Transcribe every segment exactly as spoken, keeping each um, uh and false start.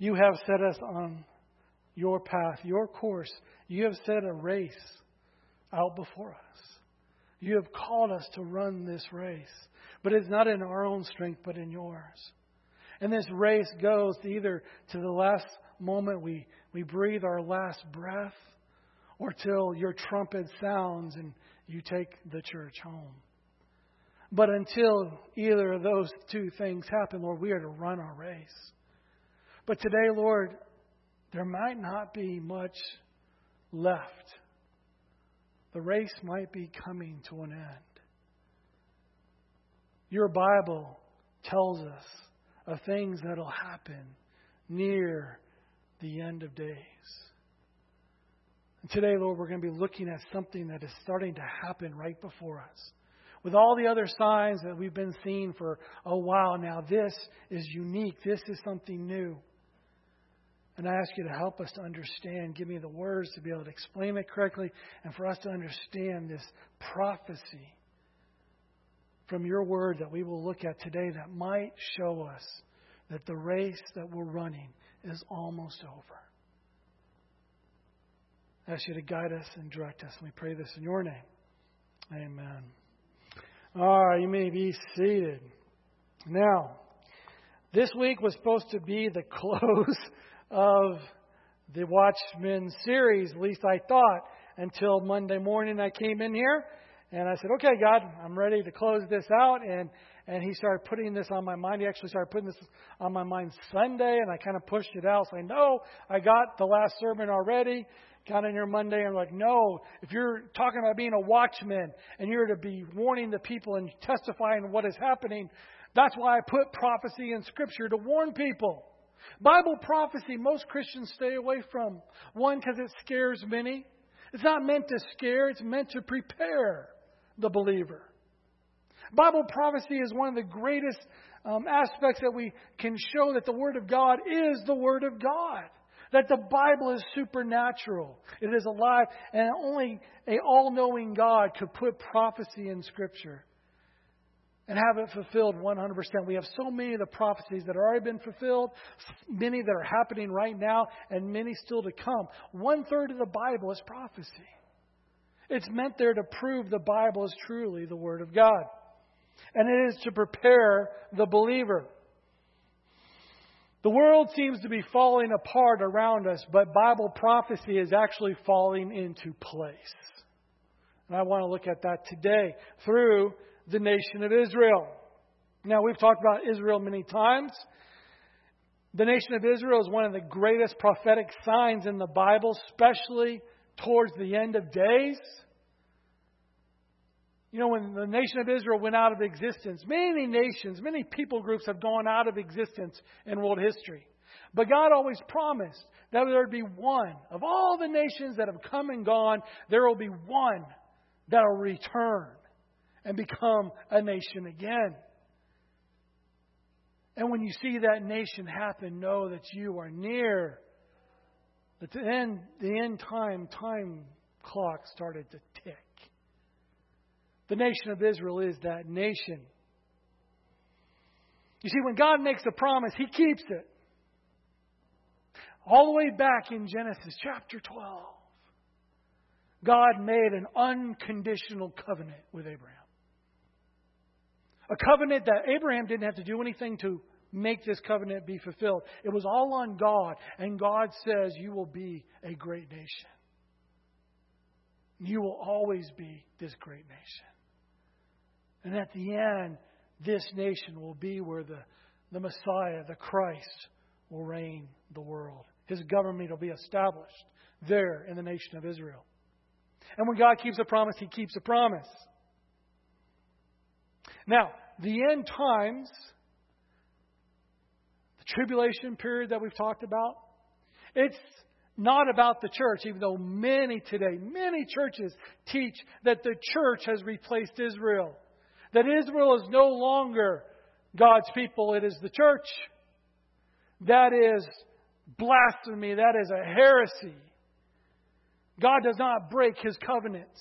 You have set us on your path, your course. You have set a race out before us. You have called us to run this race. But it's not in our own strength, but in yours. And this race goes either to the last moment we, we breathe our last breath, or till your trumpet sounds and you take the church home. But until either of those two things happen, Lord, we are to run our race. But today, Lord, there might not be much left. The race might be coming to an end. Your Bible tells us of things that will happen near the end of days. And today, Lord, we're going to be looking at something that is starting to happen right before us. With all the other signs that we've been seeing for a while now, this is unique. This is something new. And I ask you to help us to understand. Give me the words to be able to explain it correctly, and for us to understand this prophecy from your word that we will look at today that might show us that the race that we're running is almost over. I ask you to guide us and direct us. And we pray this in your name. Amen. All right, you may be seated. Now, this week was supposed to be the close of the Watchmen series, at least I thought, until Monday morning I came in here and I said, okay, God, I'm ready to close this out. And, and He started putting this on my mind. He actually started putting this on my mind Sunday, and I kind of pushed it out. So I know I got the last sermon already. Got in here Monday and I'm like, no, if you're talking about being a watchman and you're to be warning the people and testifying what is happening, that's why I put prophecy in Scripture, to warn people. Bible prophecy, most Christians stay away from. One, because it scares many. It's not meant to scare, it's meant to prepare the believer. Bible prophecy is one of the greatest um, aspects that we can show that the Word of God is the Word of God. That the Bible is supernatural. It is alive. And only an all-knowing God could put prophecy in Scripture and have it fulfilled one hundred percent. We have so many of the prophecies that have already been fulfilled, many that are happening right now, and many still to come. One-third of the Bible is prophecy. It's meant there to prove the Bible is truly the Word of God. And it is to prepare the believer. The world seems to be falling apart around us, but Bible prophecy is actually falling into place. And I want to look at that today through the nation of Israel. Now, we've talked about Israel many times. The nation of Israel is one of the greatest prophetic signs in the Bible, especially towards the end of days. You know, when the nation of Israel went out of existence, many nations, many people groups have gone out of existence in world history. But God always promised that there would be one. Of all the nations that have come and gone, there will be one that will return and become a nation again. And when you see that nation happen, know that you are near. That the end, the end time, time clock started to tick. The nation of Israel is that nation. You see, when God makes a promise, He keeps it. All the way back in Genesis chapter twelve, God made an unconditional covenant with Abraham. A covenant that Abraham didn't have to do anything to make this covenant be fulfilled. It was all on God. And God says, you will be a great nation. You will always be this great nation. And at the end, this nation will be where the, the Messiah, the Christ, will reign the world. His government will be established there in the nation of Israel. And when God keeps a promise, He keeps a promise. Now, the end times, the tribulation period that we've talked about, it's not about the church, even though many today, many churches teach that the church has replaced Israel. That Israel is no longer God's people, it is the church. That is blasphemy. That is a heresy. God does not break His covenants.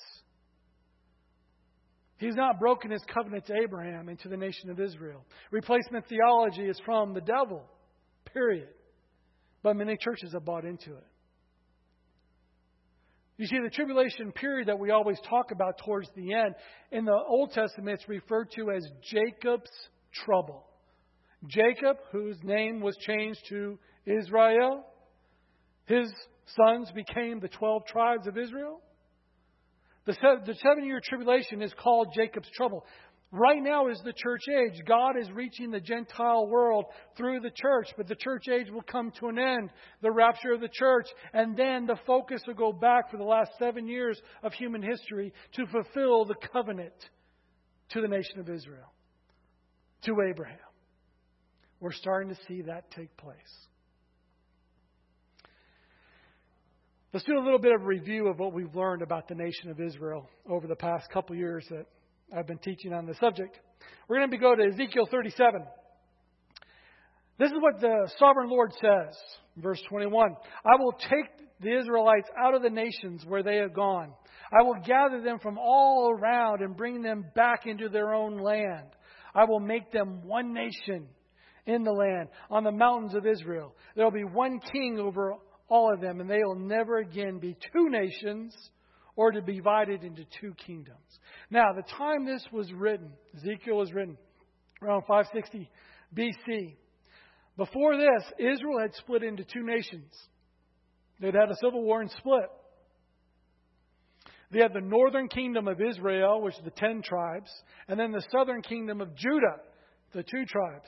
He's not broken His covenant to Abraham and to the nation of Israel. Replacement theology is from the devil. Period. But many churches have bought into it. You see, the tribulation period that we always talk about towards the end, in the Old Testament, it's referred to as Jacob's trouble. Jacob, whose name was changed to Israel, his sons became the twelve tribes of Israel. The seven-year tribulation is called Jacob's trouble. Right now is the church age. God is reaching the Gentile world through the church, but the church age will come to an end, the rapture of the church, and then the focus will go back for the last seven years of human history to fulfill the covenant to the nation of Israel, to Abraham. We're starting to see that take place. Let's do a little bit of a review of what we've learned about the nation of Israel over the past couple years that I've been teaching on the subject. We're going to go to Ezekiel thirty-seven. This is what the sovereign Lord says, verse twenty-one. I will take the Israelites out of the nations where they have gone. I will gather them from all around and bring them back into their own land. I will make them one nation in the land, on the mountains of Israel. There will be one king over all of them, and they will never again be two nations or to be divided into two kingdoms. Now, the time this was written, Ezekiel was written around five sixty B C. Before this, Israel had split into two nations. They'd had a civil war and split. They had the northern kingdom of Israel, which is the ten tribes, and then the southern kingdom of Judah, the two tribes.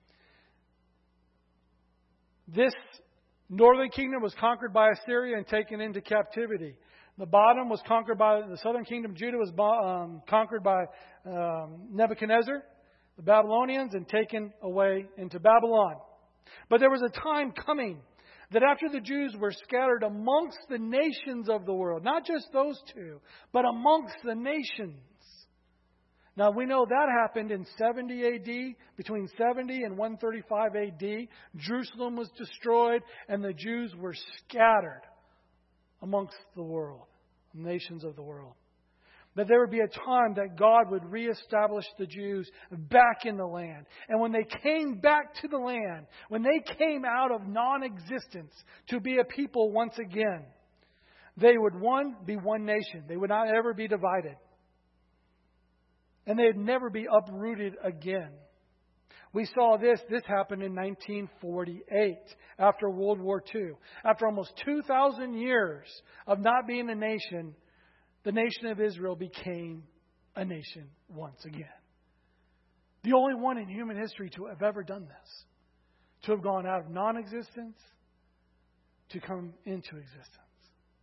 This northern kingdom was conquered by Assyria and taken into captivity. The bottom was conquered by, the southern kingdom of Judah was um, conquered by um, Nebuchadnezzar, the Babylonians, and taken away into Babylon. But there was a time coming that after the Jews were scattered amongst the nations of the world, not just those two, but amongst the nations. Now we know that happened in seventy A D, between seventy and one thirty-five A D. Jerusalem was destroyed and the Jews were scattered amongst the world, nations of the world. That there would be a time that God would reestablish the Jews back in the land. And when they came back to the land, when they came out of non-existence to be a people once again, they would, one, be one nation. They would not ever be divided. And they'd never be uprooted again. We saw this, this happened in nineteen forty-eight, after World War Two. After almost two thousand years of not being a nation, the nation of Israel became a nation once again. The only one in human history to have ever done this. To have gone out of non-existence to come into existence.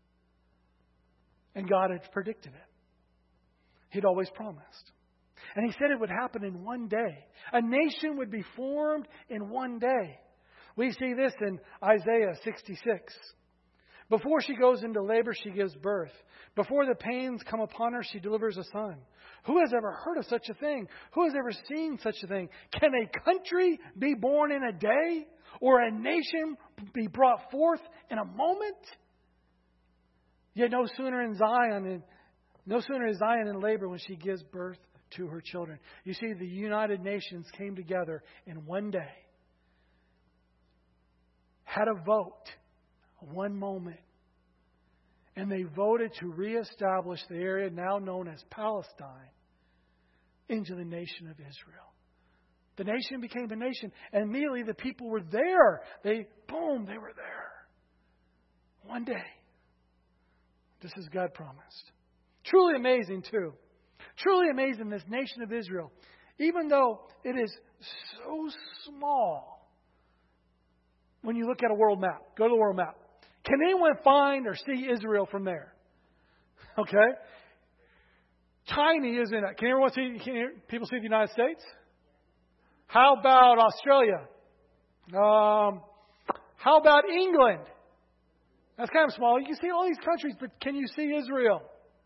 And God had predicted it. He'd always promised. And He said it would happen in one day. A nation would be formed in one day. We see this in Isaiah sixty-six. Before she goes into labor, she gives birth. Before the pains come upon her, she delivers a son. Who has ever heard of such a thing? Who has ever seen such a thing? Can a country be born in a day? Or a nation be brought forth in a moment? Yet no sooner in Zion, in, no sooner is Zion in labor when she gives birth to her children. You see, the United Nations came together in one day, had a vote, one moment, and they voted to reestablish the area now known as Palestine into the nation of Israel. The nation became a nation, and immediately the people were there. They, boom, they were there. One day. Just as God promised. Truly amazing, too. Truly amazing, this nation of Israel. Even though it is so small, when you look at a world map, go to the world map. Can anyone find or see Israel from there? Okay? Tiny, isn't it? Can everyone see, can people see the United States? How about Australia? Um, how about England? That's kind of small. You can see all these countries, but can you see Israel?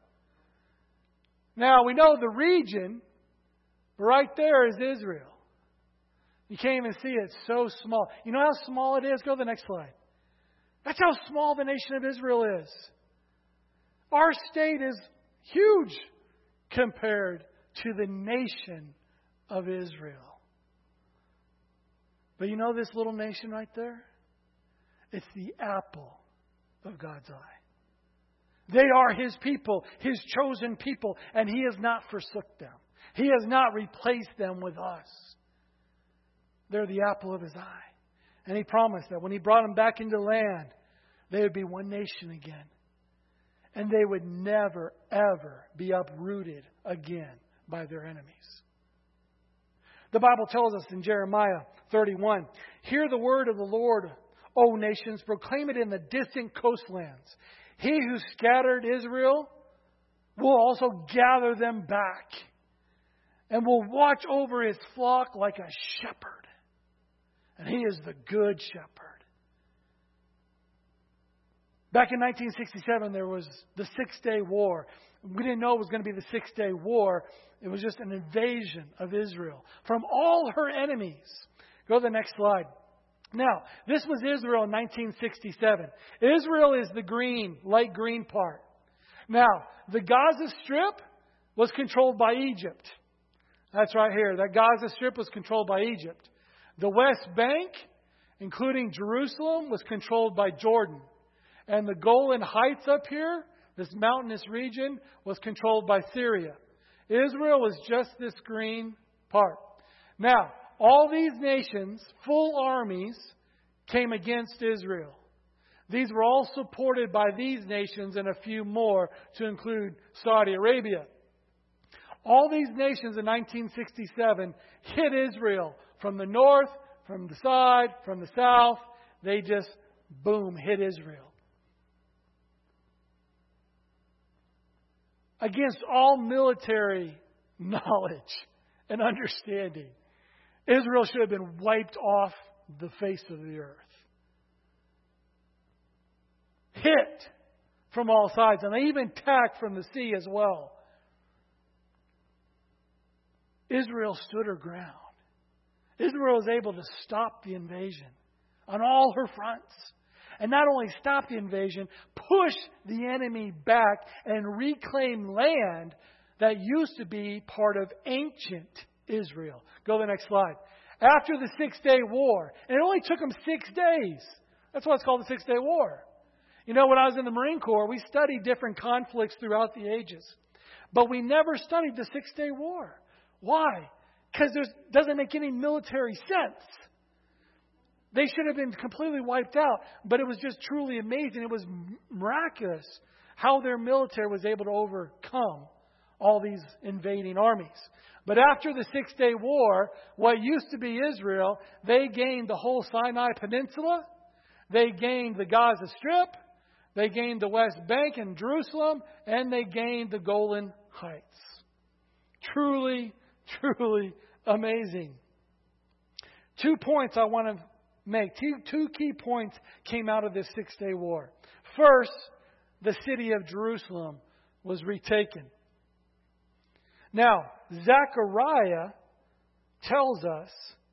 Now, we know the region, right there is Israel. You can't even see it. It's so small. You know how small it is? Go to the next slide. That's how small the nation of Israel is. Our state is huge compared to the nation of Israel. But you know this little nation right there? It's the apple of God's eye. They are His people, His chosen people, and He has not forsook them. He has not replaced them with us. They're the apple of His eye. And He promised that when He brought them back into land, they would be one nation again. And they would never, ever be uprooted again by their enemies. The Bible tells us in Jeremiah thirty-one, "Hear the word of the Lord, O nations, proclaim it in the distant coastlands. He who scattered Israel will also gather them back and will watch over His flock like a shepherd. And He is the good shepherd." Back in nineteen sixty-seven, there was the Six-Day War. We didn't know it was going to be the Six-Day War. It was just an invasion of Israel from all her enemies. Go to the next slide. Now, this was Israel in nineteen sixty-seven. Israel is the green, light green part. Now, the Gaza Strip was controlled by Egypt. That's right here. That Gaza Strip was controlled by Egypt. The West Bank, including Jerusalem, was controlled by Jordan. And the Golan Heights up here, this mountainous region, was controlled by Syria. Israel was just this green part. Now, all these nations, full armies, came against Israel. These were all supported by these nations and a few more, to include Saudi Arabia. All these nations in nineteen sixty-seven hit Israel from the north, from the side, from the south. They just, boom, hit Israel. Against all military knowledge and understanding, Israel should have been wiped off the face of the earth. Hit from all sides. And they even attacked from the sea as well. Israel stood her ground. Israel was able to stop the invasion on all her fronts. And not only stop the invasion, push the enemy back and reclaim land that used to be part of ancient Israel. Go to the next slide. After the Six-Day War, and it only took them six days. That's why it's called the Six-Day War. You know, when I was in the Marine Corps, we studied different conflicts throughout the ages. But we never studied the Six-Day War. Why? Because it doesn't make any military sense. They should have been completely wiped out. But it was just truly amazing. It was miraculous how their military was able to overcome all these invading armies. But after the Six-Day War, what used to be Israel, they gained the whole Sinai Peninsula. They gained the Gaza Strip. They gained the West Bank and Jerusalem. And they gained the Golan Heights. Truly, truly amazing. Two points I want to make. Two, two key points came out of this Six-Day War. First, the city of Jerusalem was retaken. Now, Zechariah tells us,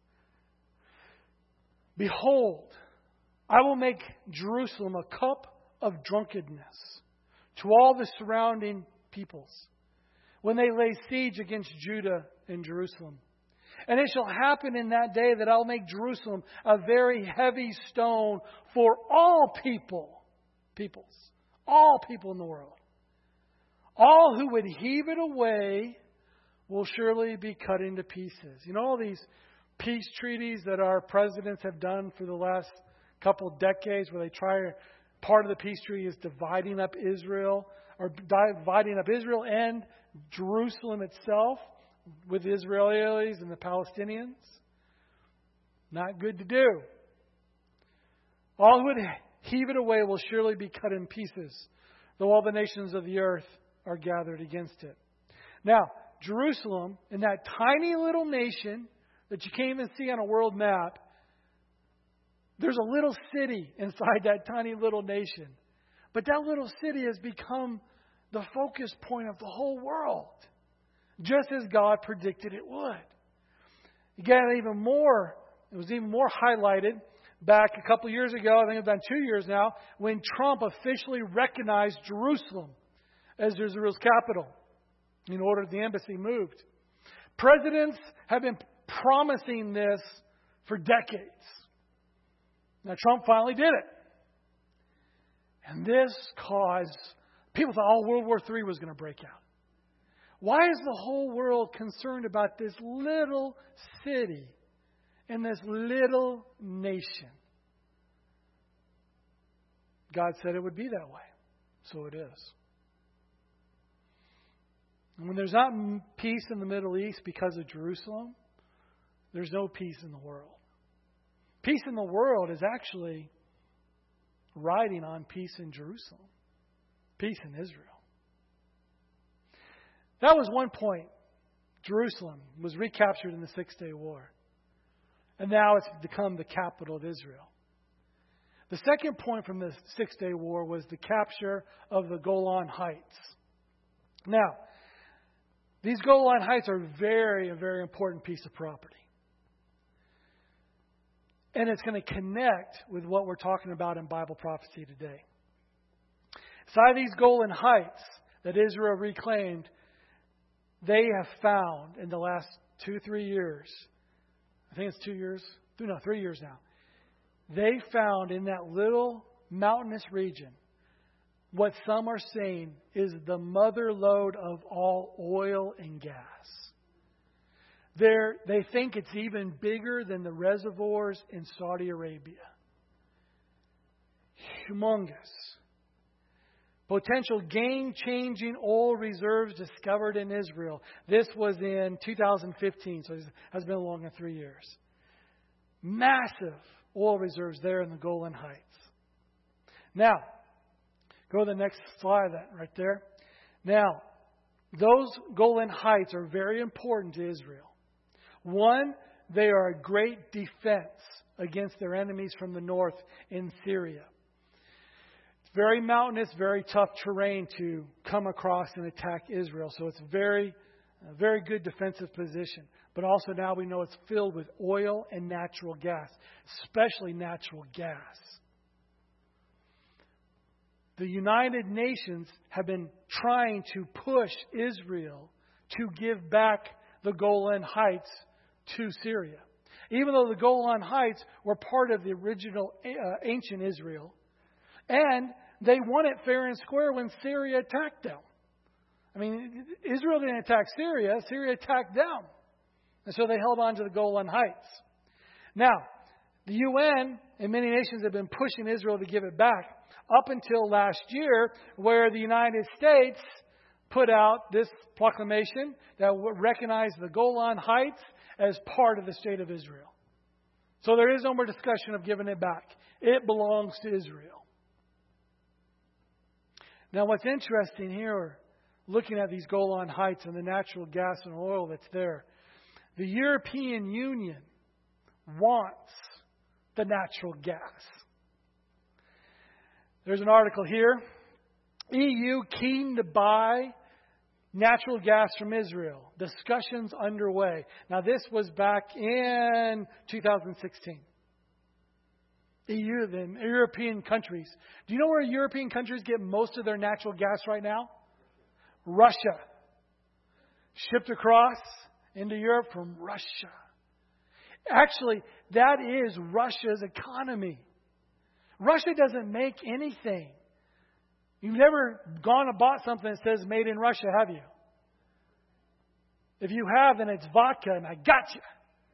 "Behold, I will make Jerusalem a cup of drunkenness to all the surrounding peoples when they lay siege against Judah and Jerusalem. And it shall happen in that day that I'll make Jerusalem a very heavy stone for all people, peoples, all people in the world. All who would heave it away will surely be cut into pieces." You know all these peace treaties that our presidents have done for the last couple decades, where they try, part of the peace treaty is dividing up Israel, or dividing up Israel and Jerusalem itself with the Israelis and the Palestinians. Not good to do. All who would heave it away will surely be cut in pieces, though all the nations of the earth are gathered against it. Now, Jerusalem, in that tiny little nation that you can't even see on a world map, there's a little city inside that tiny little nation. But that little city has become the focus point of the whole world, just as God predicted it would. Again, even more, it was even more highlighted back a couple years ago, I think it's been two years now, when Trump officially recognized Jerusalem as Israel's capital in order that the embassy moved. Presidents have been promising this for decades. Now, Trump finally did it. And this caused, people thought, oh, World War Three was going to break out. Why is the whole world concerned about this little city in this little nation? God said it would be that way. So it is. And when there's not peace in the Middle East because of Jerusalem, there's no peace in the world. Peace in the world is actually riding on peace in Jerusalem. Peace in Israel. That was one point. Jerusalem was recaptured in the Six-Day War. And now it's become the capital of Israel. The second point from the Six-Day War was the capture of the Golan Heights. Now, these Golan Heights are very, a very important piece of property. And it's going to connect with what we're talking about in Bible prophecy today. Inside these Golan Heights that Israel reclaimed, they have found in the last two, three years, I think it's two years, no, three years now, they found in that little mountainous region what some are saying is the mother lode of all oil and gas. They're, they think it's even bigger than the reservoirs in Saudi Arabia. Humongous. Potential game-changing oil reserves discovered in Israel. This was in two thousand fifteen, so it has been along in three years. Massive oil reserves there in the Golan Heights. Now, go to the next slide, that right there. Now, those Golan Heights are very important to Israel. One, they are a great defense against their enemies from the north in Syria. It's very mountainous, very tough terrain to come across and attack Israel. So it's very, a very good defensive position. But also now we know it's filled with oil and natural gas, especially natural gas. The United Nations have been trying to push Israel to give back the Golan Heights to Syria. Even though the Golan Heights were part of the original uh, ancient Israel. And they won it fair and square when Syria attacked them. I mean, Israel didn't attack Syria. Syria attacked them. And so they held on to the Golan Heights. Now, the U N and many nations have been pushing Israel to give it back up until last year, where the United States put out this proclamation that recognized the Golan Heights as part of the state of Israel. So there is no more discussion of giving it back. It belongs to Israel. Now what's interesting here, looking at these Golan Heights and the natural gas and oil that's there, the European Union wants the natural gas. There's an article here. E U keen to buy natural gas from Israel. Discussions underway. Now this was back in two thousand sixteen. E U, the European countries. Do you know where European countries get most of their natural gas right now? Russia. Shipped across into Europe from Russia. Actually, that is Russia's economy. Russia doesn't make anything. You've never gone and bought something that says made in Russia, have you? If you have, then it's vodka, and I got you.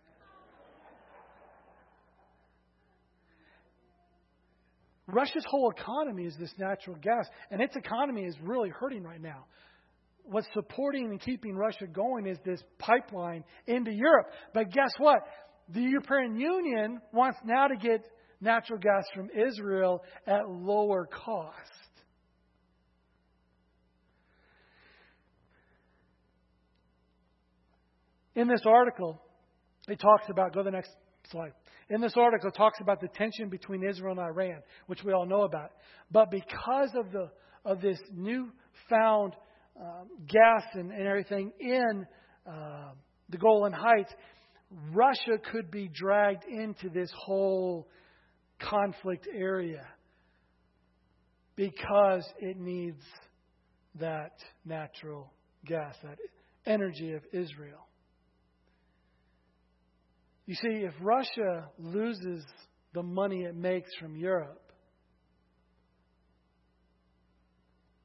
Russia's whole economy is this natural gas, and its economy is really hurting right now. What's supporting and keeping Russia going is this pipeline into Europe. But guess what? The European Union wants now to get natural gas from Israel at lower cost. In this article, it talks about, go to the next slide. In this article, it talks about the tension between Israel and Iran, which we all know about. But because of the of this newfound um, gas and, and everything in uh, the Golan Heights, Russia could be dragged into this whole conflict area because it needs that natural gas, that energy of Israel. You see, if Russia loses the money it makes from Europe,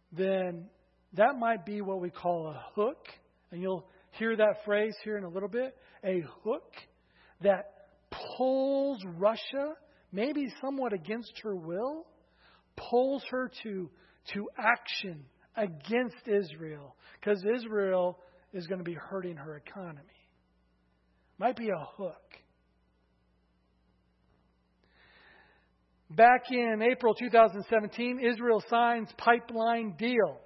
then that might be what we call a hook. And you'll hear that phrase here in a little bit. A hook that pulls Russia, maybe somewhat against her will, pulls her to, to action against Israel. Because Israel is going to be hurting her economy. Might be a hook. Back in April two thousand seventeen, Israel signs pipeline deal.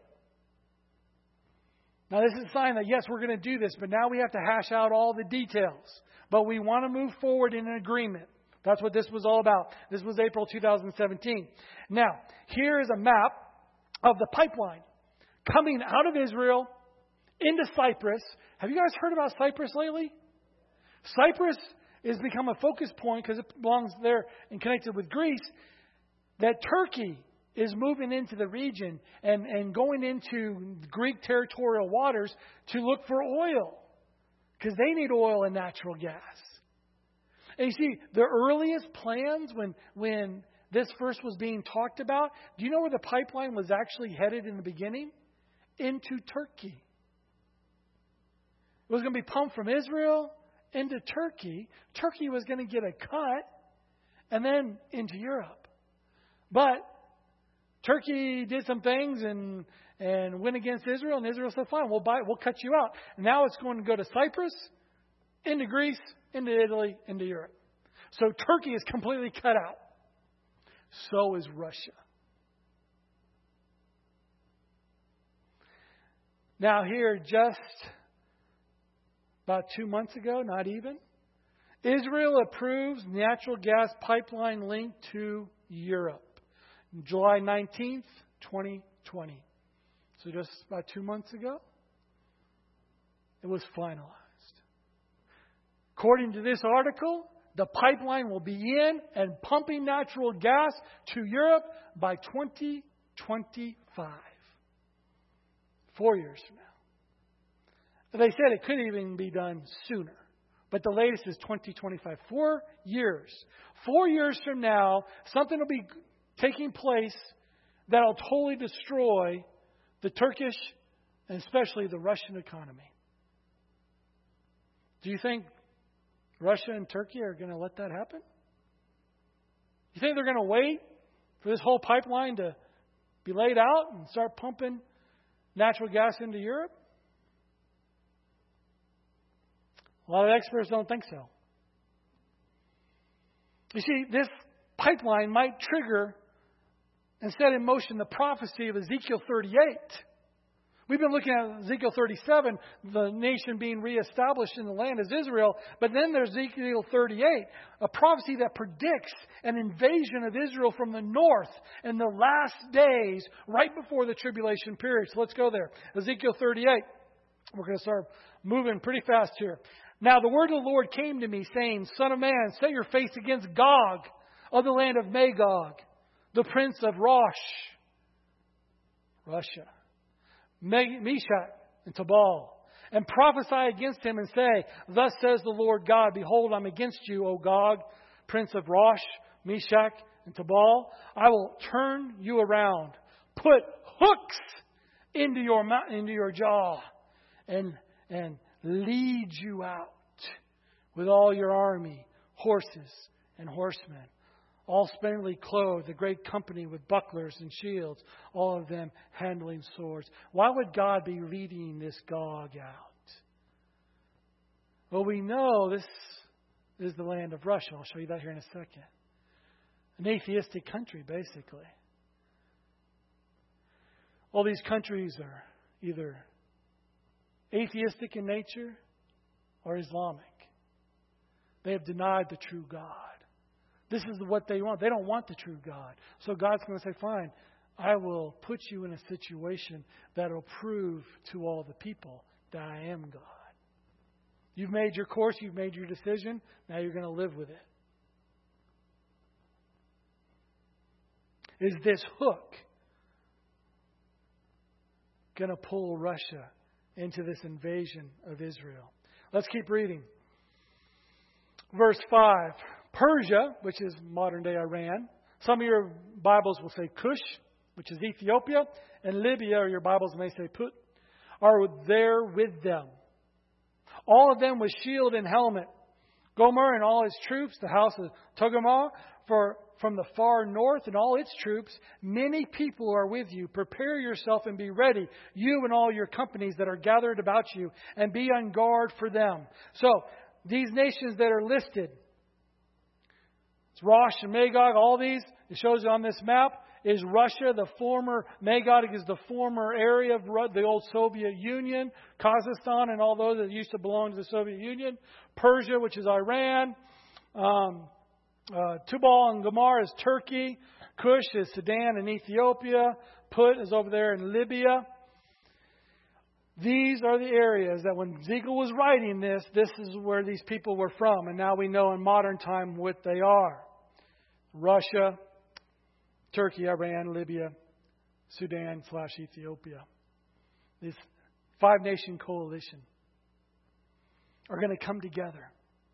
Now this is a sign that, yes, we're going to do this, but now we have to hash out all the details. But we want to move forward in an agreement. That's what this was all about. This was April two thousand seventeen. Now, here is a map of the pipeline coming out of Israel into Cyprus. Have you guys heard about Cyprus lately? Cyprus has become a focus point because it belongs there and connected with Greece. That Turkey is moving into the region and, and going into Greek territorial waters to look for oil. Because they need oil and natural gas. And you see, the earliest plans when, when this first was being talked about, do you know where the pipeline was actually headed in the beginning? Into Turkey. It was going to be pumped from Israel into Turkey. Turkey was going to get a cut and then into Europe. But Turkey did some things and and went against Israel, and Israel said, fine, we'll buy it, we'll cut you out. And now it's going to go to Cyprus, into Greece, into Italy, into Europe. So Turkey is completely cut out. So is Russia. Now here, just about two months ago, not even, Israel approves natural gas pipeline link to Europe. July nineteenth, twenty twenty. So just about two months ago, it was finalized. According to this article, the pipeline will be in and pumping natural gas to Europe by twenty twenty-five. Four years from now. They said it could even be done sooner. But the latest is twenty twenty-five. Four years. Four years from now, something will be taking place that will totally destroy the Turkish and especially the Russian economy. Do you think Russia and Turkey are going to let that happen? You think they're going to wait for this whole pipeline to be laid out and start pumping natural gas into Europe? A lot of experts don't think so. You see, this pipeline might trigger and set in motion the prophecy of Ezekiel thirty-eight. We've been looking at Ezekiel thirty-seven, the nation being reestablished in the land as Israel. But then there's Ezekiel thirty-eight, a prophecy that predicts an invasion of Israel from the north in the last days, right before the tribulation period. So let's go there. Ezekiel thirty-eight. We're going to start moving pretty fast here. Now the word of the Lord came to me, saying, Son of man, set your face against Gog of the land of Magog, the prince of Rosh, Russia, Meshach and Tubal, and prophesy against him and say, Thus says the Lord God, Behold, I'm against you, O Gog, prince of Rosh, Meshach and Tubal. I will turn you around, put hooks into your into your jaw, and and lead you out with all your army, horses and horsemen, all splendidly clothed, a great company with bucklers and shields, all of them handling swords. Why would God be leading this Gog out? Well, we know this is the land of Russia. I'll show you that here in a second. An atheistic country, basically. All these countries are either atheistic in nature or Islamic. They have denied the true God. This is what they want. They don't want the true God. So God's going to say, fine, I will put you in a situation that will prove to all the people that I am God. You've made your course. You've made your decision. Now you're going to live with it. Is this hook going to pull Russia into this invasion of Israel? Let's keep reading. Verse five. Persia, which is modern day Iran. Some of your Bibles will say Cush. which is Ethiopia, and Libya, or your Bibles may say Put, are there with them. All of them with shield and helmet. Gomer and all his troops, the house of Togarmah, for from the far north and all its troops, many people are with you. Prepare yourself and be ready, you and all your companies that are gathered about you, and be on guard for them. So, these nations that are listed, it's Rosh and Magog, all these, it shows you on this map, is Russia, the former, Magog is the former area of the old Soviet Union, Kazakhstan and all those that used to belong to the Soviet Union, Persia, which is Iran, um, uh, Tubal and Gomer is Turkey, Cush is Sudan and Ethiopia, Put is over there in Libya. These are the areas that when Ezekiel was writing this, this is where these people were from. And now we know in modern time what they are. Russia, Turkey, Iran, Libya, Sudan slash Ethiopia. This five-nation coalition are going to come together.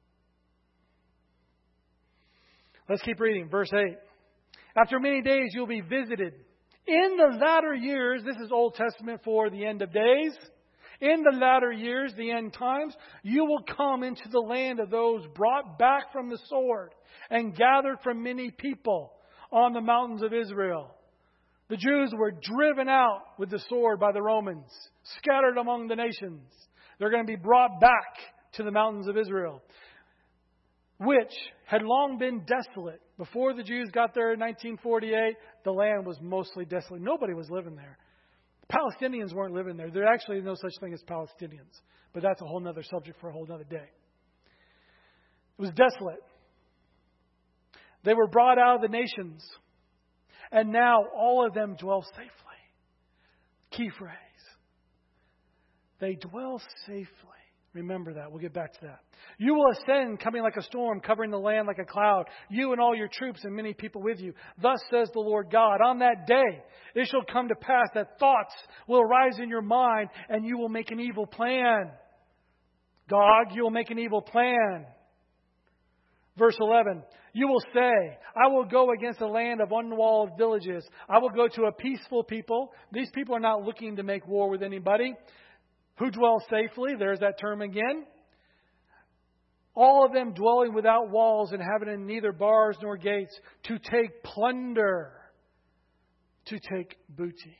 Let's keep reading. Verse eight. After many days you'll be visited. In the latter years, this is Old Testament for the end of days. In the latter years, the end times, you will come into the land of those brought back from the sword and gathered from many people on the mountains of Israel. The Jews were driven out with the sword by the Romans, scattered among the nations. They're going to be brought back to the mountains of Israel, which had long been desolate. Before the Jews got there in nineteen forty-eight, the land was mostly desolate. Nobody was living there. Palestinians weren't living there. There actually is no such thing as Palestinians. But that's a whole other subject for a whole other day. It was desolate. They were brought out of the nations. And now all of them dwell safely. Key phrase. They dwell safely. Remember that. We'll get back to that. You will ascend, coming like a storm, covering the land like a cloud. You and all your troops and many people with you. Thus says the Lord God, on that day it shall come to pass that thoughts will arise in your mind, and you will make an evil plan. Gog, you will make an evil plan. Verse eleven, you will say, I will go against a land of unwalled villages. I will go to a peaceful people. These people are not looking to make war with anybody. Who dwell safely? There's that term again. All of them dwelling without walls and having neither bars nor gates, to take plunder, to take booty.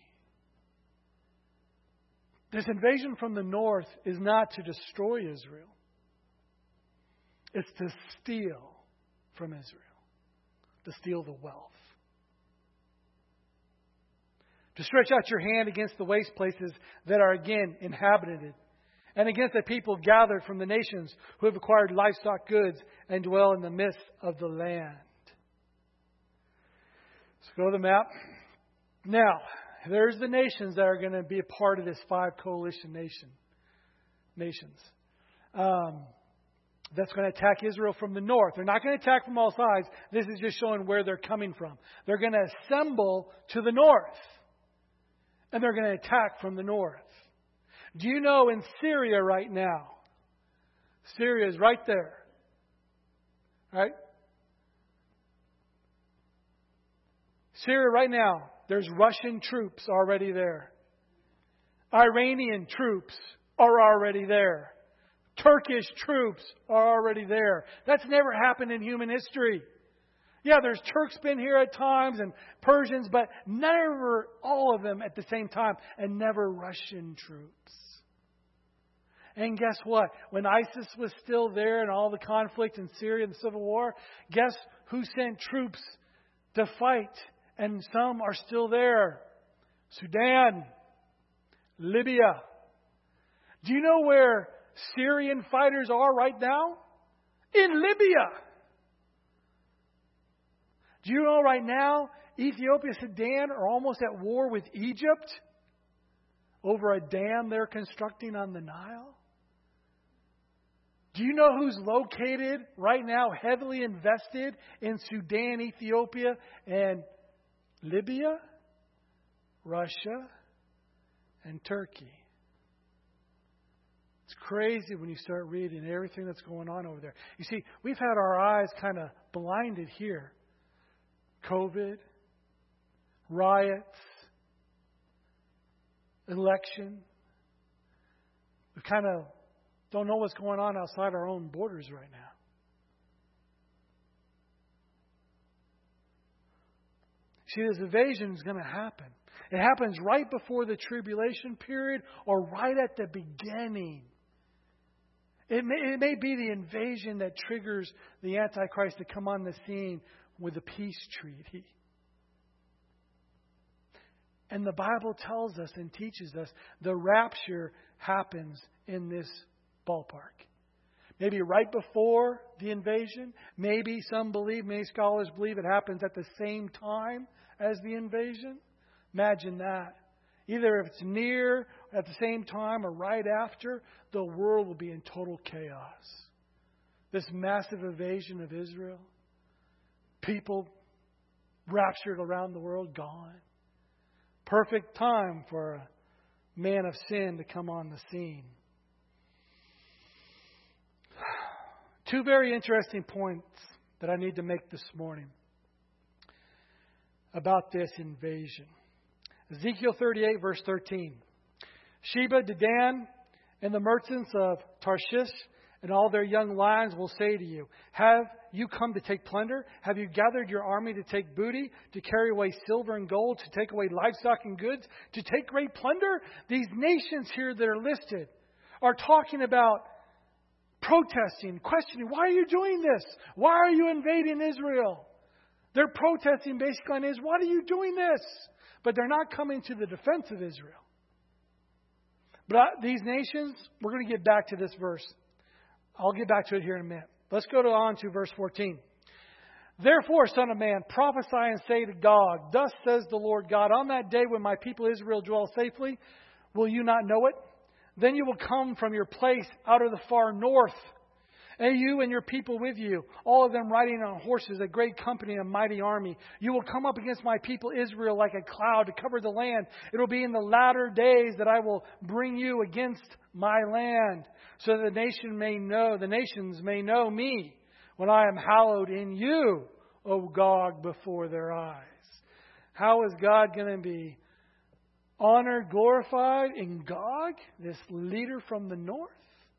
This invasion from the north is not to destroy Israel. It's to steal from Israel, to steal the wealth. To stretch out your hand against the waste places that are again inhabited, and against the people gathered from the nations who have acquired livestock goods and dwell in the midst of the land. Let's go to the map. Now, there's the nations that are going to be a part of this five coalition nation nations. Um, that's going to attack Israel from the north. They're not going to attack from all sides. This is just showing where they're coming from. They're going to assemble to the north. And they're going to attack from the north. Do you know in Syria right now? Syria is right there. Right? Syria right now, there's Russian troops already there. Iranian troops are already there. Turkish troops are already there. That's never happened in human history. Yeah, there's Turks been here at times and Persians, but never all of them at the same time, and never Russian troops. And guess what? When ISIS was still there and all the conflict in Syria and the civil war, guess who sent troops to fight? And some are still there. Sudan, Libya. Do you know where Syrian fighters are right now? In Libya. Do you know right now, Ethiopia, Sudan are almost at war with Egypt over a dam they're constructing on the Nile? Do you know who's located right now, heavily invested in Sudan, Ethiopia, and Libya? Russia and Turkey. It's crazy when you start reading everything that's going on over there. You see, we've had our eyes kind of blinded here. COVID, riots, election. We kind of don't know what's going on outside our own borders right now. See, this invasion is going to happen. It happens right before the tribulation period or right at the beginning. It may, it may be the invasion that triggers the Antichrist to come on the scene with a peace treaty. And the Bible tells us and teaches us the rapture happens in this ballpark. Maybe right before the invasion. Maybe some believe, many scholars believe it happens at the same time as the invasion. Imagine that. Either if it's near, at the same time, or right after, the world will be in total chaos. This massive invasion of Israel. People raptured around the world, gone. Perfect time for a man of sin to come on the scene. Two very interesting points that I need to make this morning about this invasion. Ezekiel thirty-eight, verse thirteen. Sheba, Dedan, and the merchants of Tarshish and all their young lions will say to you, have you come to take plunder? Have you gathered your army to take booty, to carry away silver and gold, to take away livestock and goods, to take great plunder? These nations here that are listed are talking about protesting, questioning, why are you doing this? Why are you invading Israel? They're protesting basically on Israel. Why are you doing this? But they're not coming to the defense of Israel. But these nations, we're going to get back to this verse. I'll get back to it here in a minute. Let's go to on to verse fourteen. Therefore, son of man, prophesy and say to Gog, thus says the Lord God, on that day when my people Israel dwell safely, will you not know it? Then you will come from your place out of the far north, and you and your people with you, all of them riding on horses, a great company, a mighty army. You will come up against my people Israel like a cloud to cover the land. It will be in the latter days that I will bring you against my land, so that the nation may know, the nations may know me when I am hallowed in you, O Gog, before their eyes. How is God going to be honored, glorified in Gog, this leader from the north?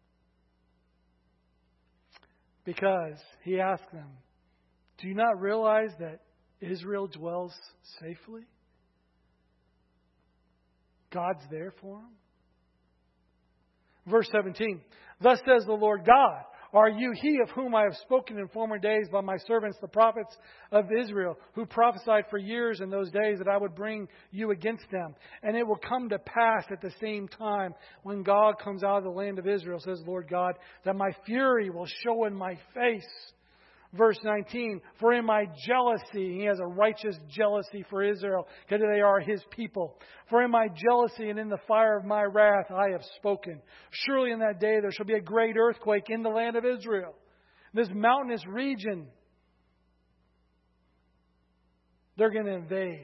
Because he asked them, do you not realize that Israel dwells safely? God's there for them. Verse seventeen, thus says the Lord God, are you he of whom I have spoken in former days by my servants, the prophets of Israel, who prophesied for years in those days that I would bring you against them? And it will come to pass at the same time when God comes out of the land of Israel, says the Lord God, that my fury will show in my face. Verse nineteen, for in my jealousy, he has a righteous jealousy for Israel, because they are his people. For in my jealousy and in the fire of my wrath I have spoken. Surely in that day there shall be a great earthquake in the land of Israel. This mountainous region, they're going to invade.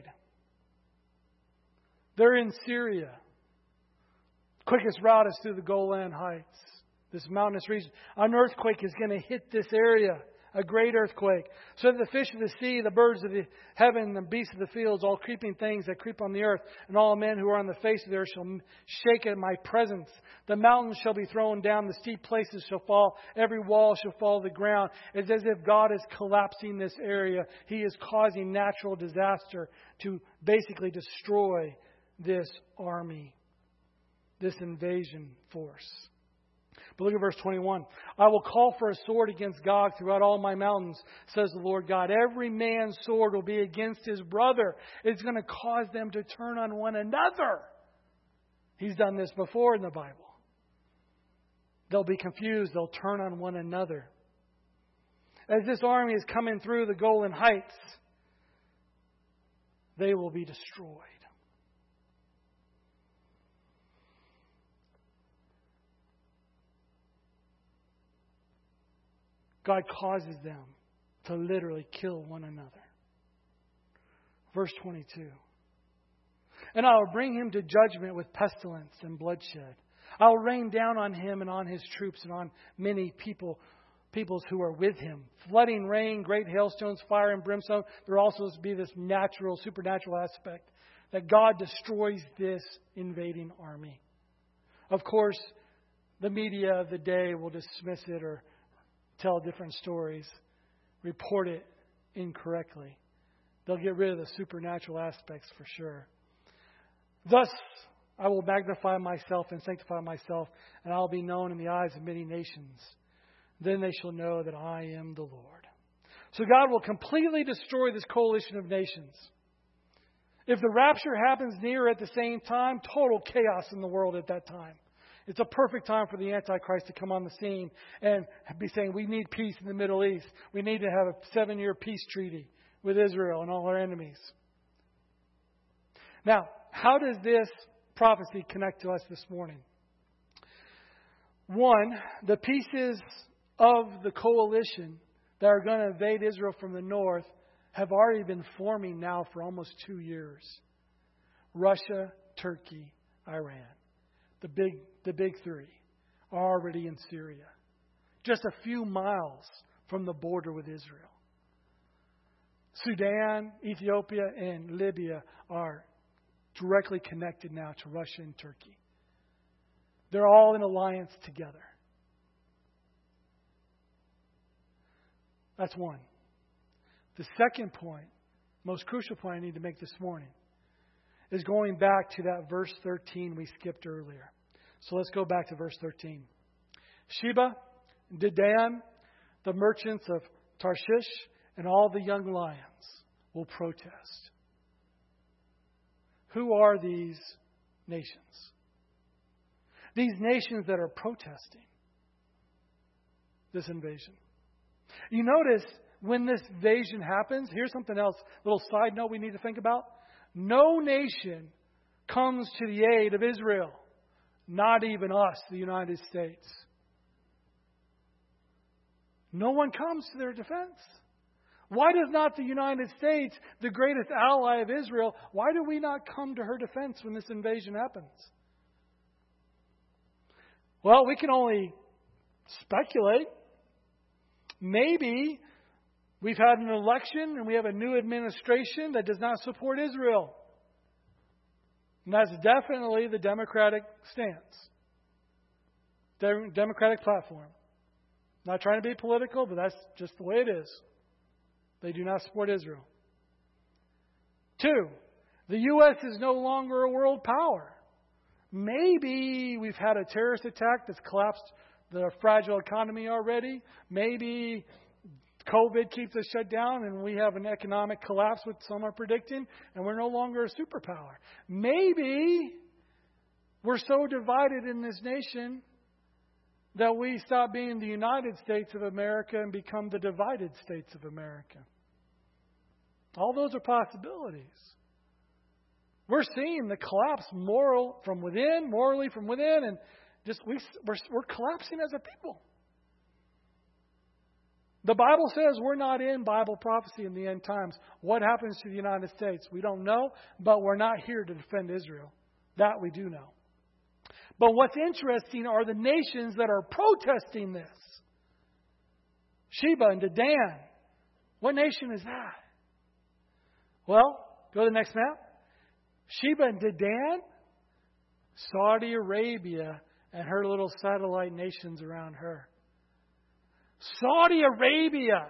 They're in Syria. Quickest route is through the Golan Heights. This mountainous region. An earthquake is going to hit this area. A great earthquake. So that the fish of the sea, the birds of the heaven, the beasts of the fields, all creeping things that creep on the earth, and all men who are on the face of the earth shall shake at my presence. The mountains shall be thrown down, the steep places shall fall, every wall shall fall to the ground. It's as if God is collapsing this area. He is causing natural disaster to basically destroy this army, this invasion force. But look at verse twenty-one. I will call for a sword against Gog throughout all my mountains, says the Lord God. Every man's sword will be against his brother. It's going to cause them to turn on one another. He's done this before in the Bible. They'll be confused. They'll turn on one another. As this army is coming through the Golan Heights, they will be destroyed. God causes them to literally kill one another. Verse twenty-two. And I will bring him to judgment with pestilence and bloodshed. I will rain down on him and on his troops and on many people, peoples who are with him. Flooding rain, great hailstones, fire and brimstone. There will also be this natural, supernatural aspect that God destroys this invading army. Of course, the media of the day will dismiss it or tell different stories, report it incorrectly. They'll get rid of the supernatural aspects for sure. Thus, I will magnify myself and sanctify myself, and I'll be known in the eyes of many nations. Then they shall know that I am the Lord. So God will completely destroy this coalition of nations. If the rapture happens near at the same time, total chaos in the world at that time. It's a perfect time for the Antichrist to come on the scene and be saying, we need peace in the Middle East. We need to have a seven-year peace treaty with Israel and all our enemies. Now, how does this prophecy connect to us this morning? One, the pieces of the coalition that are going to invade Israel from the north have already been forming now for almost two years. Russia, Turkey, Iran. The big, the big three are already in Syria. Just a few miles from the border with Israel. Sudan, Ethiopia, and Libya are directly connected now to Russia and Turkey. They're all in alliance together. That's one. The second point, most crucial point I need to make this morning, is going back to that verse thirteen we skipped earlier. So let's go back to verse thirteen. Sheba, Dedan, the merchants of Tarshish, and all the young lions will protest. Who are these nations? These nations that are protesting this invasion. You notice when this invasion happens, here's something else, a little side note we need to think about. No nation comes to the aid of Israel. Not even us, the United States. No one comes to their defense. Why does not the United States, the greatest ally of Israel, why do we not come to her defense when this invasion happens? Well, we can only speculate. Maybe we've had an election and we have a new administration that does not support Israel. And that's definitely the Democratic stance. The Democratic platform. Not trying to be political, but that's just the way it is. They do not support Israel. Two, the U S is no longer a world power. Maybe we've had a terrorist attack that's collapsed the fragile economy already. Maybe COVID keeps us shut down and we have an economic collapse, which some are predicting, and we're no longer a superpower. Maybe we're so divided in this nation that we stop being the United States of America and become the divided States of America. All those are possibilities. We're seeing the collapse moral from within, morally from within, and just we, we're, we're collapsing as a people. The Bible says we're not in Bible prophecy in the end times. What happens to the United States? We don't know, but we're not here to defend Israel. That we do know. But what's interesting are the nations that are protesting this. Sheba and Dedan. What nation is that? Well, go to the next map. Sheba and Dedan, Saudi Arabia and her little satellite nations around her. Saudi Arabia.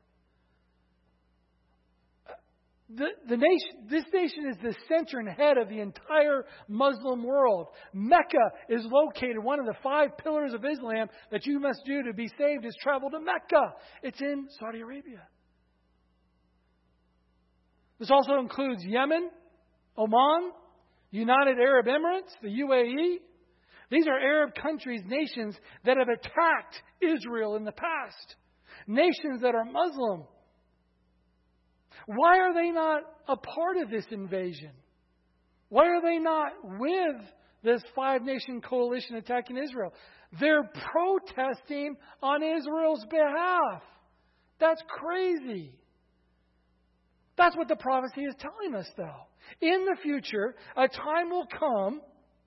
The, the nation, this nation is the center and head of the entire Muslim world. Mecca is located. One of the five pillars of Islam that you must do to be saved is travel to Mecca. It's in Saudi Arabia. This also includes Yemen, Oman, United Arab Emirates, the U A E. These are Arab countries, nations that have attacked Israel in the past. Nations that are Muslim. Why are they not a part of this invasion? Why are they not with this five-nation coalition attacking Israel? They're protesting on Israel's behalf. That's crazy. That's what the prophecy is telling us, though. In the future, a time will come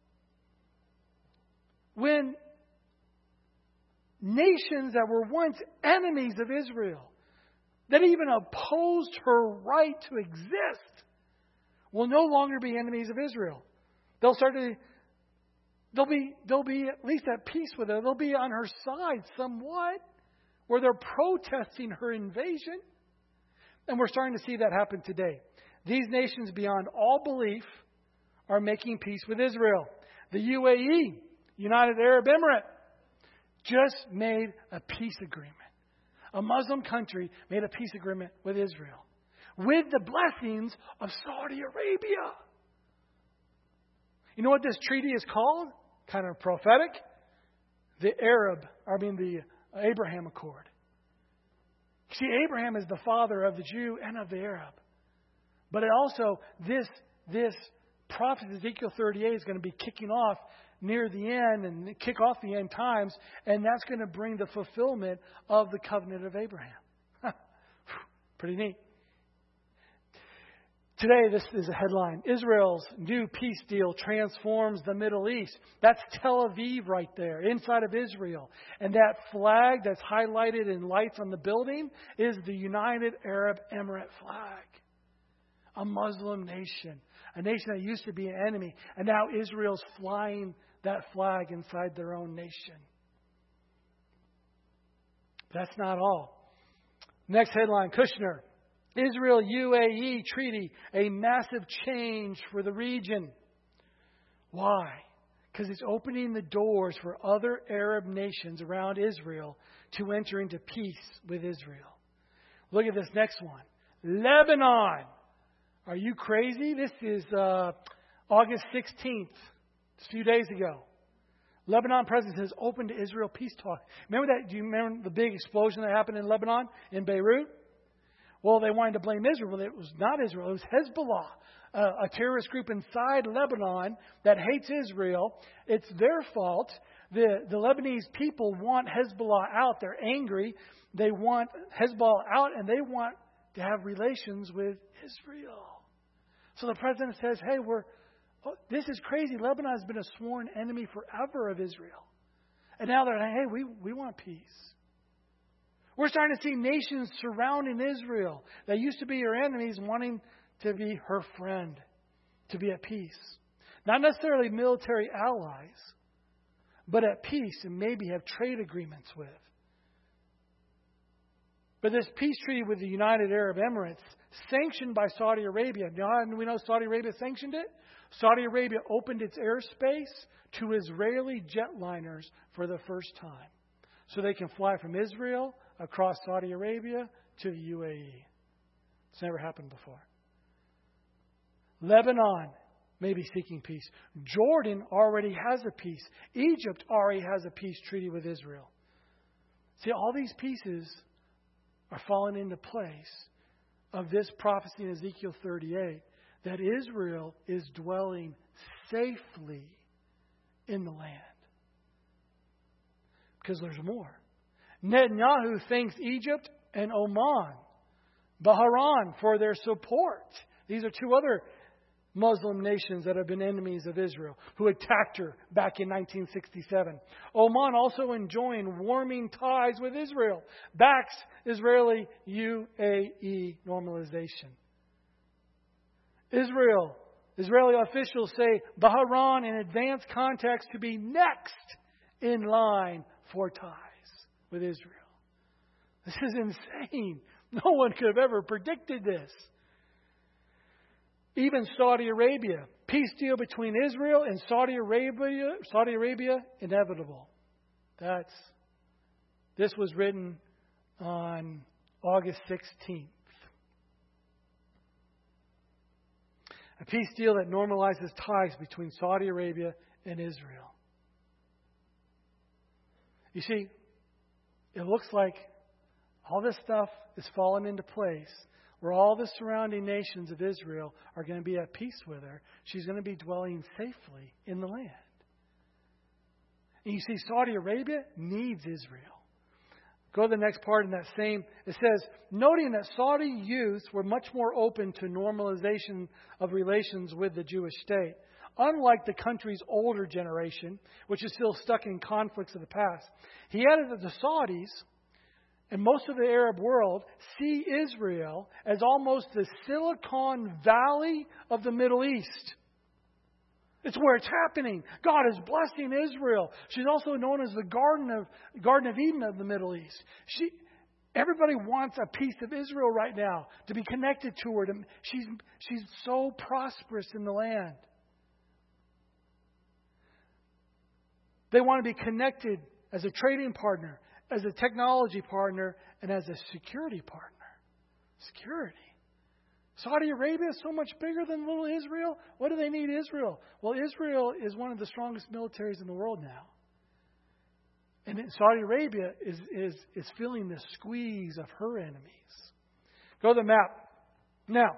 when nations that were once enemies of Israel, that even opposed her right to exist, will no longer be enemies of Israel. They'll start to, they'll be, they'll be at least at peace with her. They'll be on her side somewhat, where they're protesting her invasion. And we're starting to see that happen today. These nations beyond all belief are making peace with Israel. The U A E, United Arab Emirates, just made a peace agreement. A Muslim country made a peace agreement with Israel, with the blessings of Saudi Arabia. You know what this treaty is called? Kind of prophetic. The Arab, I mean the Abraham Accord. See, Abraham is the father of the Jew and of the Arab. But it also, this, this prophet Ezekiel thirty-eight is going to be kicking off near the end and kick off the end times. And that's going to bring the fulfillment of the covenant of Abraham. Pretty neat. Today, this is a headline. Israel's new peace deal transforms the Middle East. That's Tel Aviv right there, inside of Israel. And that flag that's highlighted in lights on the building is the United Arab Emirates flag. A Muslim nation. A nation that used to be an enemy. And now Israel's flying that flag inside their own nation. That's not all. Next headline, Kushner. Israel U A E treaty, a massive change for the region. Why? Because it's opening the doors for other Arab nations around Israel to enter into peace with Israel. Look at this next one. Lebanon. Are you crazy? This is uh, August sixteenth, a few days ago. Lebanon president has opened to Israel peace talks. Remember that? Do you remember the big explosion that happened in Lebanon, in Beirut? Well, they wanted to blame Israel. Well, it was not Israel. It was Hezbollah, uh, a terrorist group inside Lebanon that hates Israel. It's their fault. The, the Lebanese people want Hezbollah out. They're angry. They want Hezbollah out, and they want to have relations with Israel. So the president says, hey, we're oh, this is crazy. Lebanon has been a sworn enemy forever of Israel. And now they're like, hey, we, we want peace. We're starting to see nations surrounding Israel that used to be her enemies wanting to be her friend, to be at peace. Not necessarily military allies, but at peace and maybe have trade agreements with. But this peace treaty with the United Arab Emirates, sanctioned by Saudi Arabia. Now, we know Saudi Arabia sanctioned it. Saudi Arabia opened its airspace to Israeli jetliners for the first time. So they can fly from Israel across Saudi Arabia to the U A E. It's never happened before. Lebanon may be seeking peace. Jordan already has a peace. Egypt already has a peace treaty with Israel. See, all these pieces are falling into place of this prophecy in Ezekiel thirty-eight that Israel is dwelling safely in the land. Because there's more. Netanyahu thanks Egypt and Oman, Bahrain, for their support. These are two other Muslim nations that have been enemies of Israel, who attacked her back in nineteen sixty-seven. Oman also enjoying warming ties with Israel, backs Israeli U A E normalization. Israel, Israeli officials say Bahrain in advanced context to be next in line for ties with Israel. This is insane. No one could have ever predicted this. Even Saudi Arabia, peace deal between Israel and Saudi Arabia, Saudi Arabia, inevitable. That's this was written on August sixteenth. A peace deal that normalizes ties between Saudi Arabia and Israel. You see, it looks like all this stuff is falling into place where all the surrounding nations of Israel are going to be at peace with her. She's going to be dwelling safely in the land. And you see, Saudi Arabia needs Israel. Go to the next part in that same. It says, noting that Saudi youth were much more open to normalization of relations with the Jewish state, unlike the country's older generation, which is still stuck in conflicts of the past. He added that the Saudis, and most of the Arab world see Israel as almost the Silicon Valley of the Middle East. It's where it's happening. God is blessing Israel. She's also known as the Garden of Garden of Eden of the Middle East. She, everybody wants a piece of Israel right now, to be connected to her. To, she's, she's so prosperous in the land. They want to be connected as a trading partner, as a technology partner, and as a security partner. Security. Saudi Arabia is so much bigger than little Israel. What do they need Israel? Well, Israel is one of the strongest militaries in the world now. And Saudi Arabia is, is, is feeling the squeeze of her enemies. Go to the map. Now,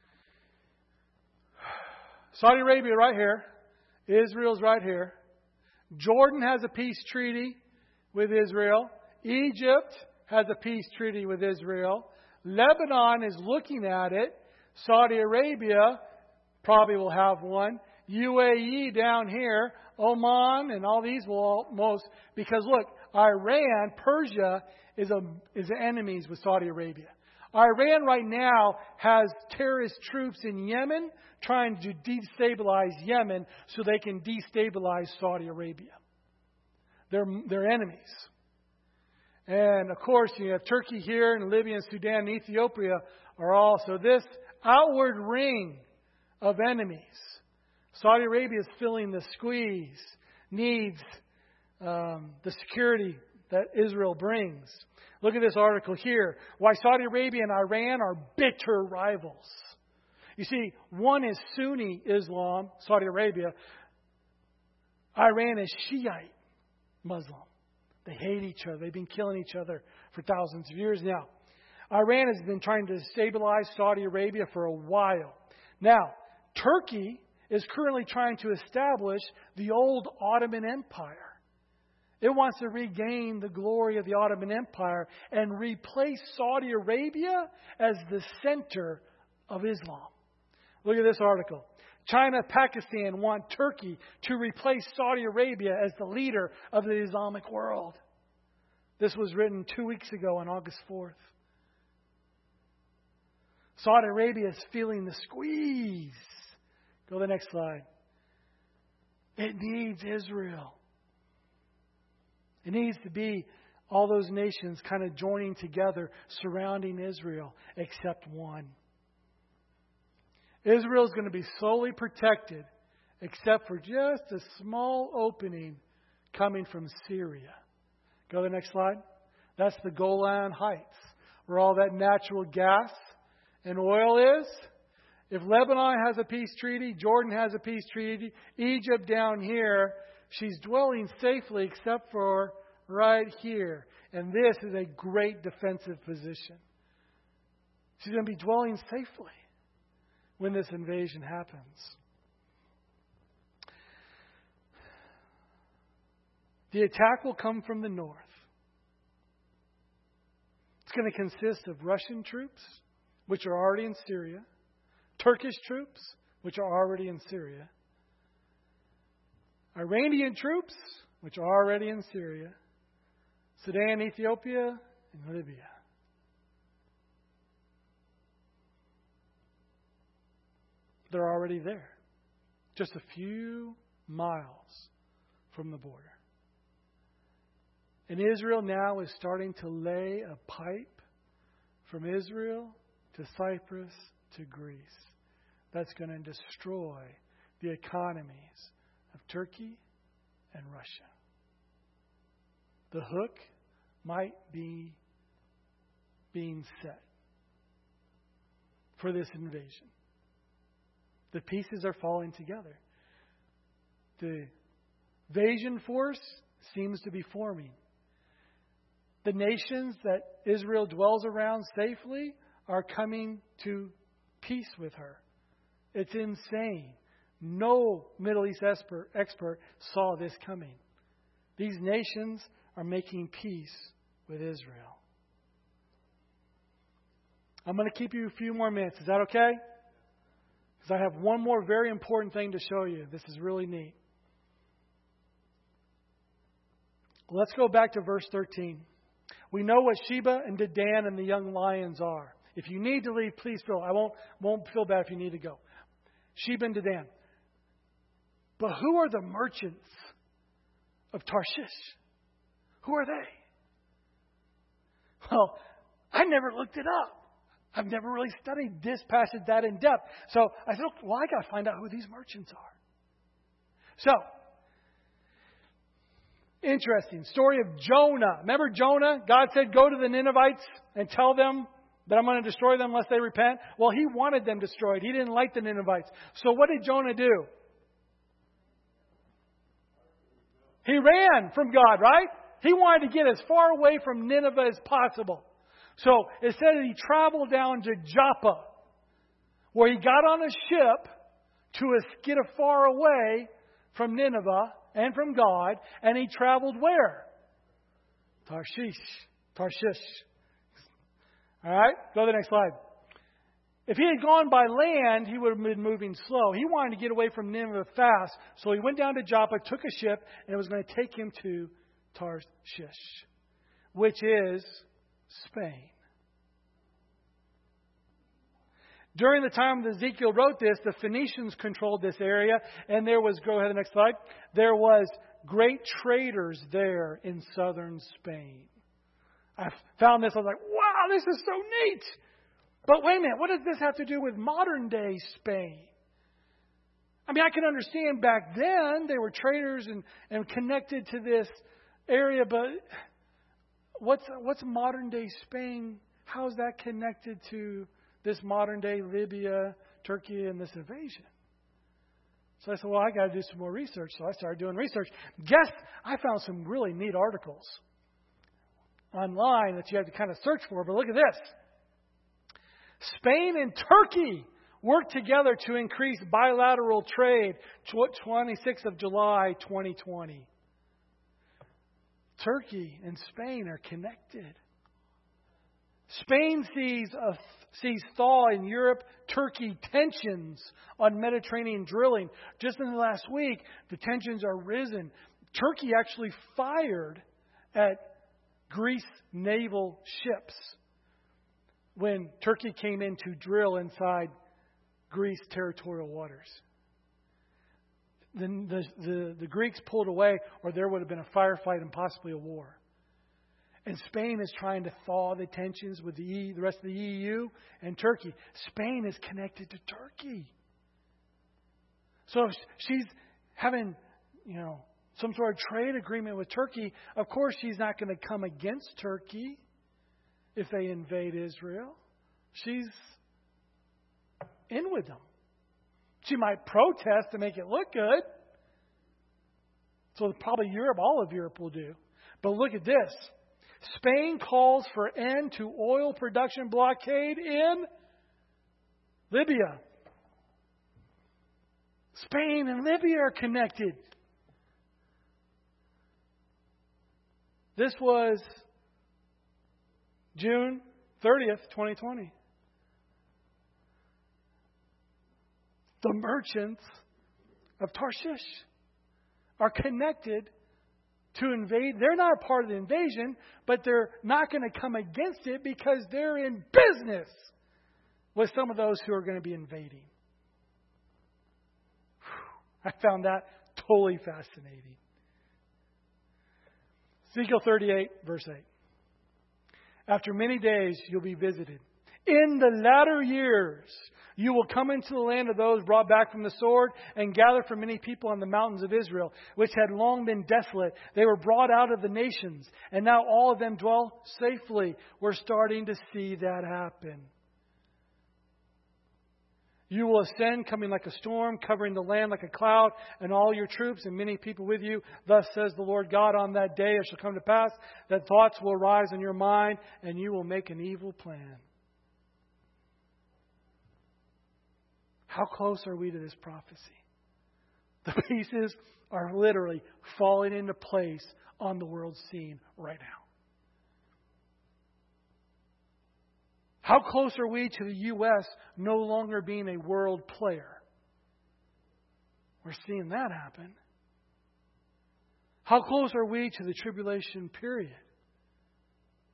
Saudi Arabia right here. Israel's right here. Jordan has a peace treaty with Israel. Egypt has a peace treaty with Israel. Lebanon is looking at it. Saudi Arabia probably will have one. U A E down here. Oman and all these will almost. Because look, Iran, Persia is, a, is enemies with Saudi Arabia. Iran right now has terrorist troops in Yemen trying to destabilize Yemen so they can destabilize Saudi Arabia. They're, they're enemies. And of course, you have Turkey here, and Libya and Sudan and Ethiopia are also this outward ring of enemies. Saudi Arabia is feeling the squeeze, needs um, the security that Israel brings. Look at this article here. Why Saudi Arabia and Iran are bitter rivals. You see, one is Sunni Islam, Saudi Arabia. Iran is Shiite Muslim. They hate each other. They've been killing each other for thousands of years now. Iran has been trying to stabilize Saudi Arabia for a while. Now, Turkey is currently trying to establish the old Ottoman Empire. It wants to regain the glory of the Ottoman Empire and replace Saudi Arabia as the center of Islam. Look at this article. China and Pakistan want Turkey to replace Saudi Arabia as the leader of the Islamic world. This was written two weeks ago on August fourth. Saudi Arabia is feeling the squeeze. Go to the next slide. It needs Israel. It needs to be all those nations kind of joining together, surrounding Israel, except one. Israel is going to be solely protected, except for just a small opening coming from Syria. Go to the next slide. That's the Golan Heights, where all that natural gas and oil is. If Lebanon has a peace treaty, Jordan has a peace treaty, Egypt down here, she's dwelling safely except for right here. And this is a great defensive position. She's going to be dwelling safely when this invasion happens. The attack will come from the north. It's going to consist of Russian troops, which are already in Syria, Turkish troops, which are already in Syria, Iranian troops, which are already in Syria, Sudan, Ethiopia, and Libya. They're already there, just a few miles from the border. And Israel now is starting to lay a pipe from Israel to Cyprus to Greece. That's going to destroy the economies of Turkey and Russia. The hook might be being set for this invasion. The pieces are falling together. The invasion force seems to be forming. The nations that Israel dwells around safely are coming to peace with her. It's insane. No Middle East expert, expert saw this coming. These nations are making peace with Israel. I'm going to keep you a few more minutes. Is that okay? Because I have one more very important thing to show you. This is really neat. Let's go back to verse thirteen. We know what Sheba and Dedan and the young lions are. If you need to leave, please feel. I won't won't feel bad if you need to go. Sheba and Dedan. But who are the merchants of Tarshish? Who are they? Well, I never looked it up. I've never really studied this passage that in depth. So I said, well, I got to find out who these merchants are. So, interesting. Story of Jonah. Remember Jonah? God said, go to the Ninevites and tell them that I'm going to destroy them unless they repent. Well, he wanted them destroyed. He didn't like the Ninevites. So what did Jonah do? He ran from God, right? He wanted to get as far away from Nineveh as possible. So it said that he traveled down to Joppa, where he got on a ship to get far away from Nineveh and from God, and he traveled where? Tarshish. Tarshish. All right, go to the next slide. If he had gone by land, he would have been moving slow. He wanted to get away from Nineveh fast, so he went down to Joppa, took a ship, and it was going to take him to Tarshish, which is Spain. During the time that Ezekiel wrote this, the Phoenicians controlled this area, and there was, go ahead to the next slide, there was great traders there in southern Spain. I found this, I was like, wow, this is so neat. But wait a minute, what does this have to do with modern day Spain? I mean, I can understand back then they were traders and, and connected to this area, but what's what's modern day Spain? How is that connected to this modern day Libya, Turkey, and this invasion? So I said, well, I got to do some more research. So I started doing research. Guess I found some really neat articles online that you have to kind of search for. But look at this. Spain and Turkey worked together to increase bilateral trade. twenty-sixth of July, twenty twenty. Turkey and Spain are connected. Spain sees a, sees thaw in Europe, Turkey tensions on Mediterranean drilling. Just in the last week, the tensions are risen. Turkey actually fired at Greece naval ships when Turkey came in to drill inside Greece territorial waters. The, the, the, the Greeks pulled away, or there would have been a firefight and possibly a war. And Spain is trying to thaw the tensions with the, e, the rest of the E U and Turkey. Spain is connected to Turkey. So she's having, you know, some sort of trade agreement with Turkey. Of course, she's not going to come against Turkey if they invade Israel. She's in with them. She might protest to make it look good. So probably Europe, all of Europe will do. But look at this. Spain calls for end to oil production blockade in Libya. Spain and Libya are connected. This was June thirtieth, twenty twenty. The merchants of Tarshish are connected to invade. They're not a part of the invasion, but they're not going to come against it because they're in business with some of those who are going to be invading. Whew. I found that totally fascinating. Ezekiel thirty-eight, verse eight. After many days you'll be visited. In the latter years you will come into the land of those brought back from the sword and gather from many people on the mountains of Israel, which had long been desolate. They were brought out of the nations, and now all of them dwell safely. We're starting to see that happen. You will ascend, coming like a storm, covering the land like a cloud, and all your troops and many people with you. Thus says the Lord God, on that day it shall come to pass that thoughts will arise in your mind, and you will make an evil plan. How close are we to this prophecy? The pieces are literally falling into place on the world scene right now. How close are we to the U S no longer being a world player? We're seeing that happen. How close are we to the tribulation period?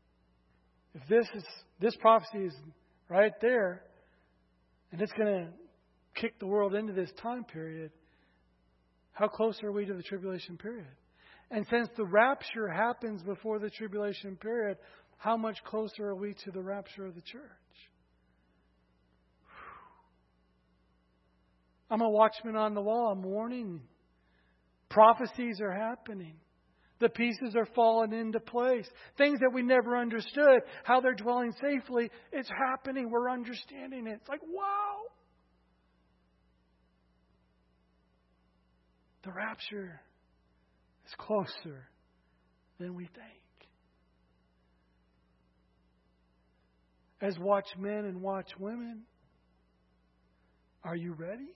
if this is this prophecy is right there, and it's going to kick the world into this time period, how close are we to the tribulation period? And since the rapture happens before the tribulation period, how much closer are we to the rapture of the church? I'm a watchman on the wall. I'm warning. Prophecies are happening. The pieces are falling into place. Things that we never understood, how they're dwelling safely, it's happening. We're understanding it. It's like, wow. The rapture is closer than we think. As watchmen and watchwomen, are you ready?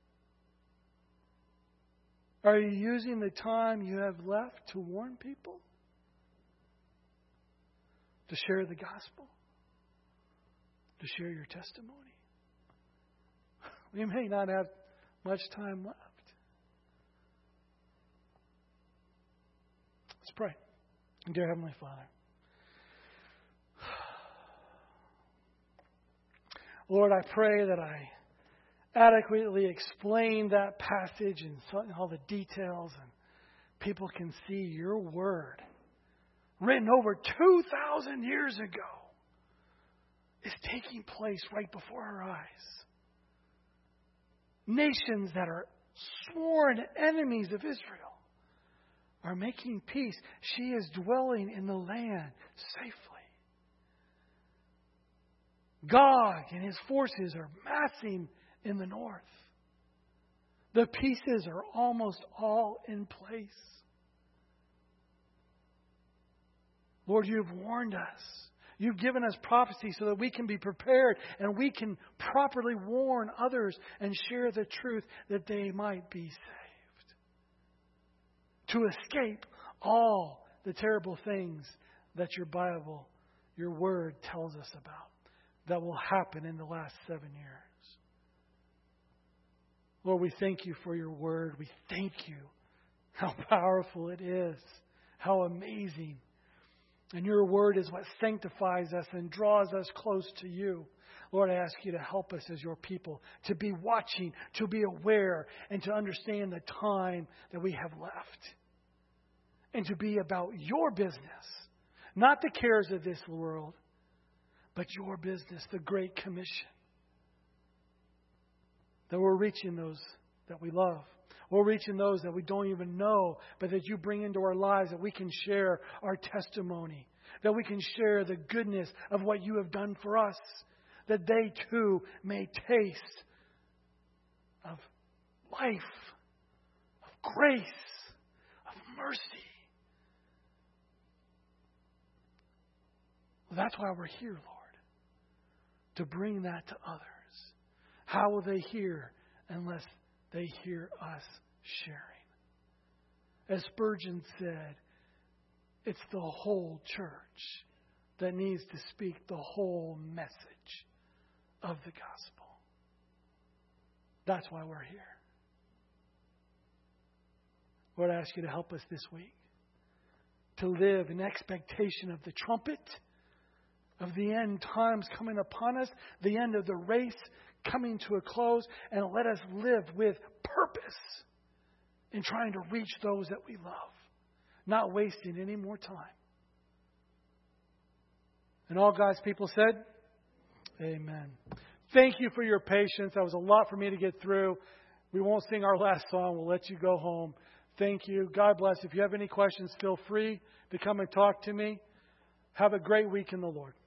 Are you using the time you have left to warn people? To share the gospel? To share your testimony? We may not have much time left. Let's pray. Dear Heavenly Father, Lord, I pray that I adequately explain that passage and all the details, and people can see your word written over two thousand years ago is taking place right before our eyes. Nations that are sworn enemies of Israel are making peace. She is dwelling in the land safely. Gog and his forces are massing in the north. The pieces are almost all in place. Lord, you've warned us. You've given us prophecy so that we can be prepared and we can properly warn others and share the truth that they might be saved. To escape all the terrible things that your Bible, your Word tells us about that will happen in the last seven years. Lord, we thank you for your word. We thank you how powerful it is, how amazing. And your word is what sanctifies us and draws us close to you. Lord, I ask you to help us as your people to be watching, to be aware, and to understand the time that we have left. And to be about your business, not the cares of this world, but your business, the Great Commission. That we're reaching those that we love. We're reaching those that we don't even know, but that you bring into our lives, that we can share our testimony. That we can share the goodness of what you have done for us. That they too may taste of life, of grace, of mercy. Well, that's why we're here, Lord. To bring that to others. How will they hear unless they hear us sharing? As Spurgeon said, it's the whole church that needs to speak the whole message of the gospel. That's why we're here. Lord, I ask you to help us this week to live in expectation of the trumpet, of the end times coming upon us, the end of the race coming to a close, and let us live with purpose in trying to reach those that we love, not wasting any more time. And all God's people said, amen. Thank you for your patience. That was a lot for me to get through. We won't sing our last song. We'll let you go home. Thank you. God bless. If you have any questions, feel free to come and talk to me. Have a great week in the Lord.